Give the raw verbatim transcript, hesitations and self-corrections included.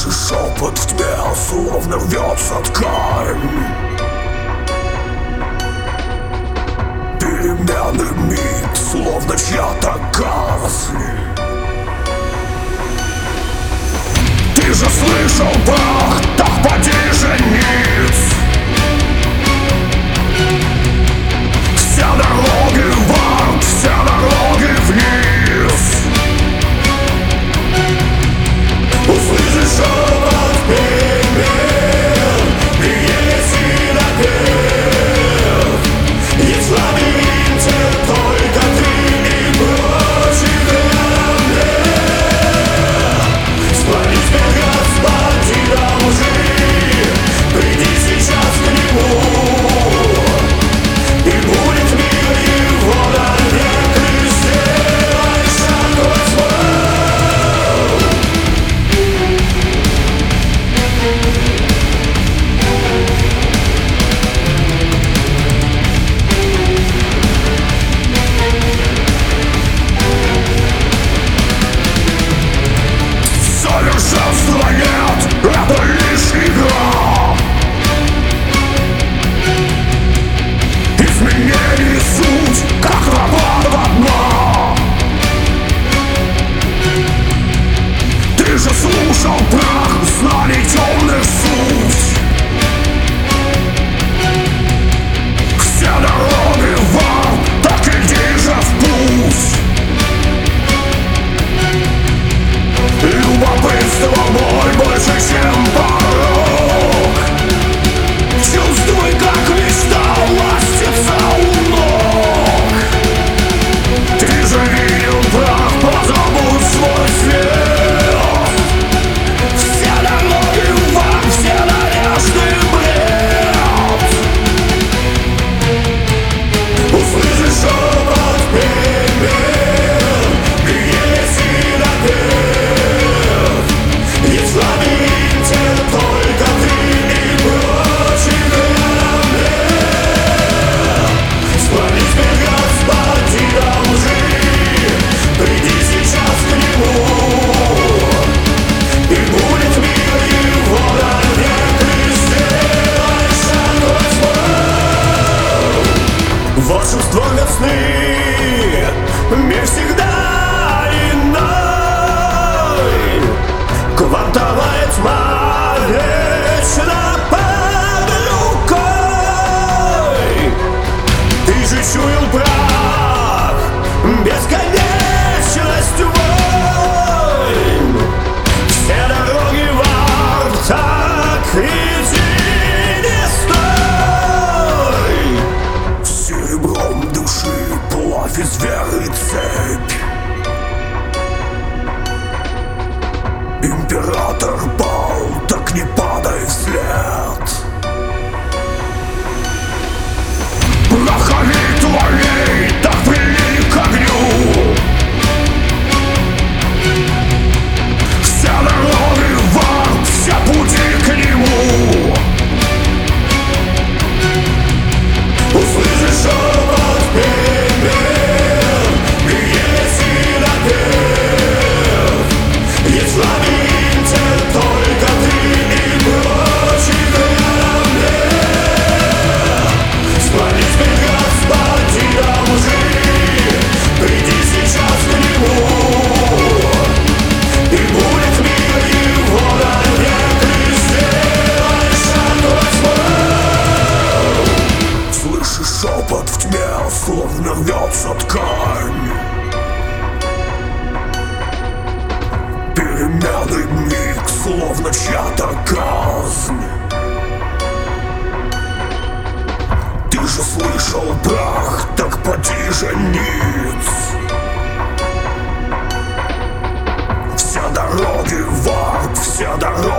Слышишь шепот в тьме, словно рвется ткань. Переменный миг, словно чья-то казнь. Ты же слышал прах, так поди женись. Все дороги в ад, все дороги вниз. Услышишь шепот перемен, принеси напев. Есть в лабиринте только ты и прочих рядом нет. Склонись перед господином лжи, приди сейчас к нему, и будет мир его навек, и сделай шаг восьмой. Совершенства нет, это лишь игра. Изменение суть, как вода дна. Ты же слушал прах, знали темных суть. Все дороги в ад, так иди же в путь. Любопытство боль больше, чем порог. Чувствуй, как мечта ластится у ног. Ты же видел прах, позабудь свой свет. Все дороги в ад, все надежды бред. Услышишь шепот перемен, принеси напев. Есть в лабиринте только ты и прочих рядом нет. Склонись перед господином лжи, приди сейчас к нему, и будет мир его навек, и сделай шаг восьмой. Волшебство весны, мир всегда иной. Квантовая тьма вечно под рукой. Ты же чуял прах, бесконечность войн. Все дороги в ад, так иди, не стой. Серебром души плавь из веры цепь. Император пал, так не падай вслед. Прохори твоей, так прилип к огню. Все дороги в ад, все пути к нему. Услышишь шепот перемен, принеси напев. Есть в лабиринте только ты и прочих рядом нет. Склонись перед господином лжи, приди сейчас к нему, и будет мир его навек, и сделай шаг восьмой. Слышишь шепот в тьме, словно рвется ткань. Переменный миг, словно чья-то казнь. Ты же слышал прах, так поди женись. Все дороги в ад, все дороги